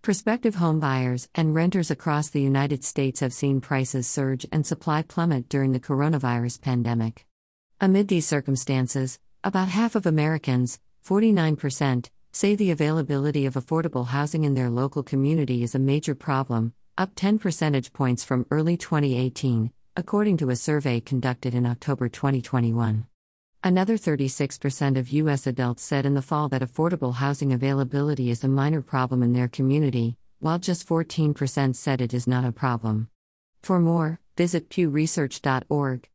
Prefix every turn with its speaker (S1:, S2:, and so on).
S1: Prospective homebuyers and renters across the United States have seen prices surge and supply plummet during the coronavirus pandemic. Amid these circumstances, about half of Americans, 49%, say the availability of affordable housing in their local community is a major problem, up 10 percentage points from early 2018, according to a survey conducted in October 2021. Another 36% of U.S. adults said in the fall that affordable housing availability is a minor problem in their community, while just 14% said it is not a problem. For more, visit pewresearch.org.